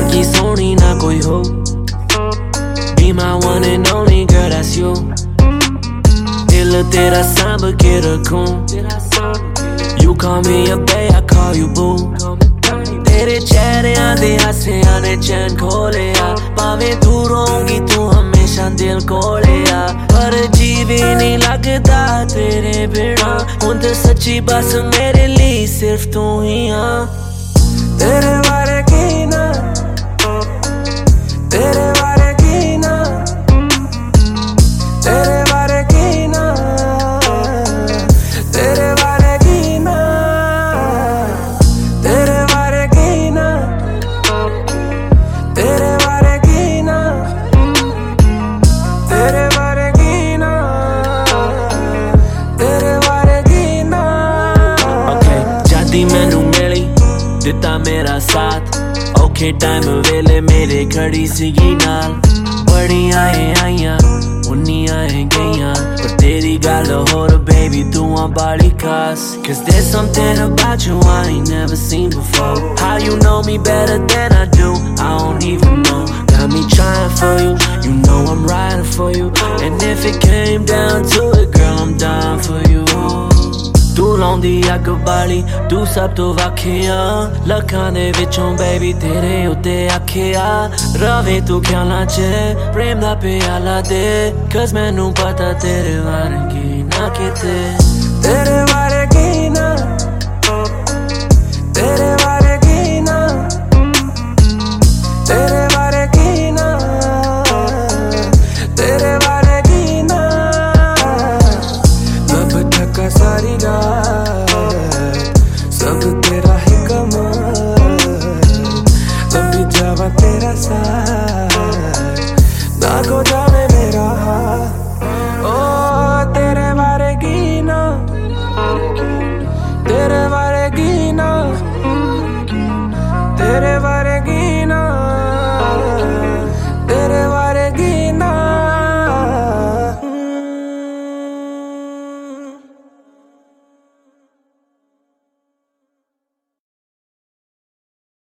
बाकी सोनी ना कोई हो. Be my one and only girl, that's you. दिल तेरा सांभ के रखूं. You call me a bae, I call you boo. तेरे चेहरे आंधे आसियां ने चैन खोले आ. भावें दूर होंगी तू हमेशा दिल कोले आ. पर जीवी नहीं लगदा तेरे बिना. हुण ते सच्ची बस मेरे लिए सिर्फ तू ही हाँ. तेरे बारे की ना, तेरे बारे की ना, तेरे बारे की ना, तेरे बारे की ना, तेरे बारे की ना, तेरे बारे की ना, तेरे बारे की ना, तेरे बारे की ना. Okay, जाती मैनू मिली दिता मेरा साथ. औखे टाइम वेले मेरे खड़ी सीगी नाल. बड़ियां आईयां उन्नियां गईयां पर तेरी गल होर baby तू आ बड़ी खास. Cause there's something about you I ain't never seen before. How you know me better than I do, I don't even know. Got me trying for you, you know I'm riding for you. And if it came down to it girl I'm down for you. तू लाउंदी अग बाली तू सब तो वाखिया. लखां दे विचों baby तेरे उत्ते आखिया. रवे तू ख्यालां च प्रेम दा प्याला दे. Cause मैनू पता तेरे बारे की ना किते. तेरे बारे की ना, तेरे बारे की ना, तेरे बारे की ना, तेरे बारे की ना. लब थका सारी रात सब तेरा ही कमाल. अभी जावा तेरा साथ ना को जावे मेरा हाल. ओ तेरे बारे की ना, तेरे बारे की ना, तेरे बारे